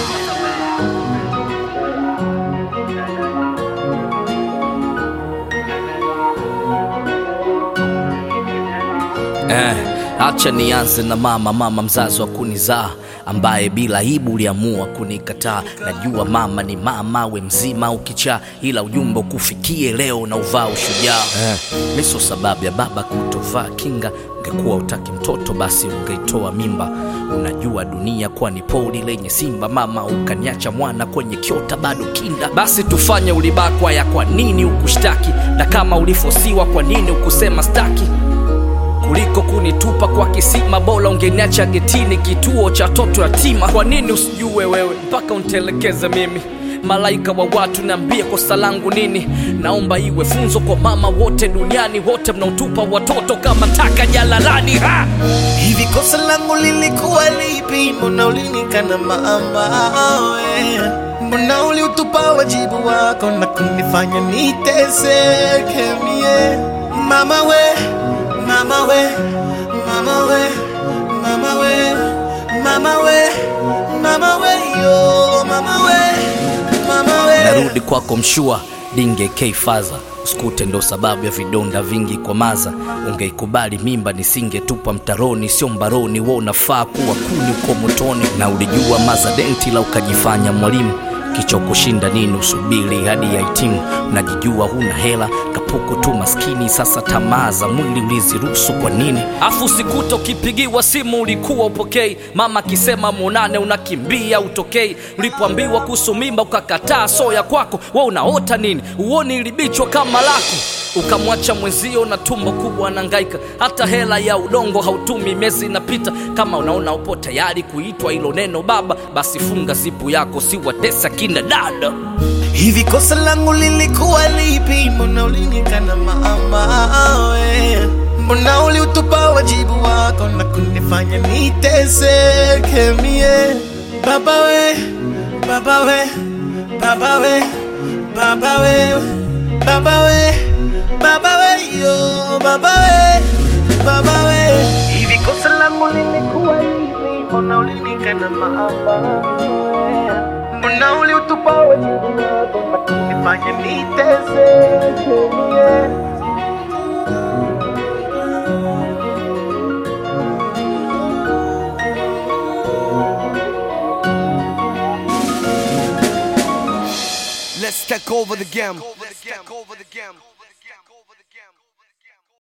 Acha nianze na mama mzazi wa kunizaa, ambaye bila aibu uliamua kunikataa. Najua mama ni mama, we mzima ukichaa, ila ujumbe ukufikie leo na uvaa ushujaa. Miso sababu ya baba kutovaa kinga, ungekuwa utaki mtoto basi ungeitoa mimba. Unajua dunia kwa ni poli lenye simba, mama ukaniacha mwana kwenye kiota bado kinda. Basi tufanye ulibakwa ya kwa nini ukushtaki, na kama ulifosiwa kwa nini ukusema staki. Kuliko kunitupa kwa kisima, bora ungeniacha getini kituo cha toto yatima. Kwa nini usijue wewe mpaka untelekeze mimi? Malaika wa watu niambie kosa langu nini? Naomba iwe funzo kwa mama wote duniani, wote mnaotupa watoto kama taka jalalani. Hivi kosa langu lilikuwa lipi? Mbona ulinikana mama we? Mbona uliutupa wajibu wako na kunifanya niteseke mie? Mama we, mama we, mama we, mama we, mama we, mama we, yo, mama we, mama we. Narudi kwako mshua, dinge keifaza, usikute ndo sababu ya vidonda vingi kwa maza. Ungeikubali mimba nisingetupa mtaroni, sio mbaroni, wewe unafaa kuwa kuni uko motoni. Na ulijua maza denti la ukajifanya mwalimu, kicho kushinda nini usubiri hadi ya hitimu. Unajijua huna hela, kapuku tu maskini, sasa tamaa za mwili uliziruhusu kwa nini? Afu sikuto kipigiwa simu ulikuwa upokei, mama kisema muonane unakimbia utokei. Ulipoambiwa kuhusu mimba ukakataa soya kwako, wewe unaota nini? Uoni ilibichwa kama lako. Ukamwacha mwenzio na tumbo kubwa anahangaika, hata hela ya udongo hautumi miezi inapita. Kama unaona upo tayari kuitwa hilo neno baba, basi funga zipu yako si watesa kina dada. Hivi kosa langu lilikuwa lipi? Mbona ulinikana mama we? Mbona uliutupa wajibu wako na kunifanya niteseke mie? Baba we, baba we, baba we, baba we, baba we, baba we, yo, baba we, baba we. Hivi kosa langu lilikuwa lipi? Mbona ulinikana mama we? Mbona uliutupa wajibu wako na kunifanya niteseke mie? Let's take over the game.